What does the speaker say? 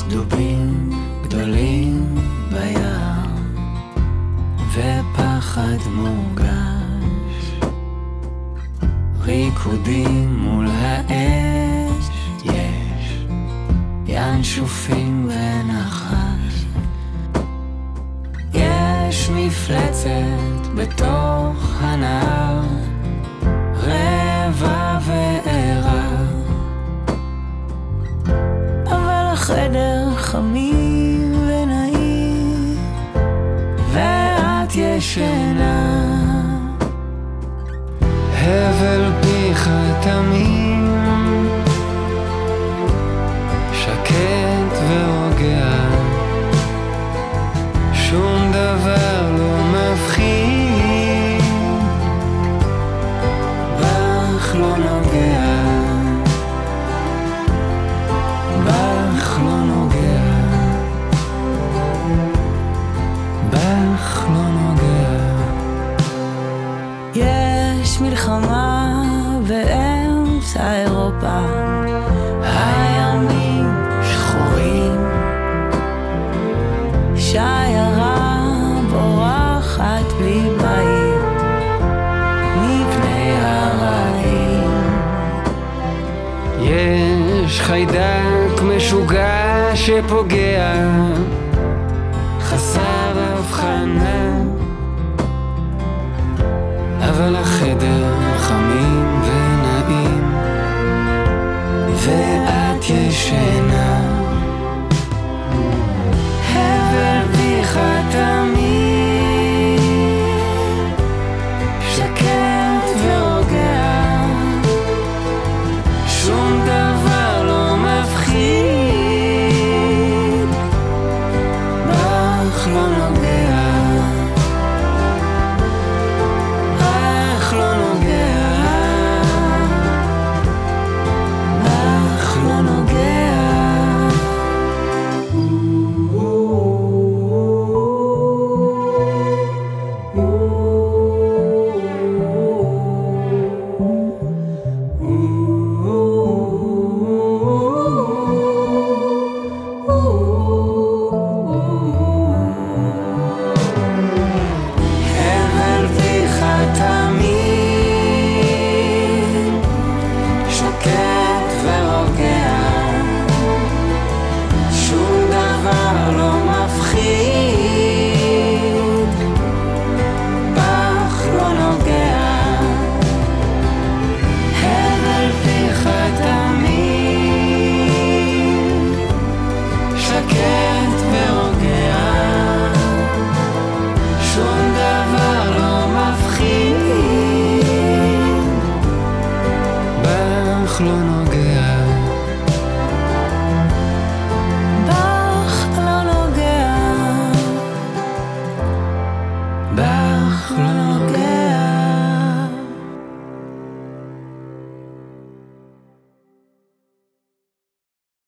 דובים גדולים בים ופחד מורגש, ריקודים מול האש, יש ינשופים ונחש, יש מפלצת בתוך הנהר, רבע וערה, אבל החדר חמים ונעים ואת ישנה, הבל פיך תמים, שקט ורוגע, שום דבר לא מבחין, בך לא נוגע, בך לא נוגע, בך לא נוגע. יש מלחמה באמצע אירופה, הימים שחורים, שיירה בורחת בלי בית מפני הרעים, יש חיידק משוגע שפוגע חסר הבחנה, אבל החדר חמים ונעים ואת ישנה, הבל פיך תמים, שקט ורוגע, שום דבר לא מפחיד, בך לא נוגע, בך לא נוגע, בך לא נוגע. בך לא נוגע, בך לא נוגע, בך לא נוגע.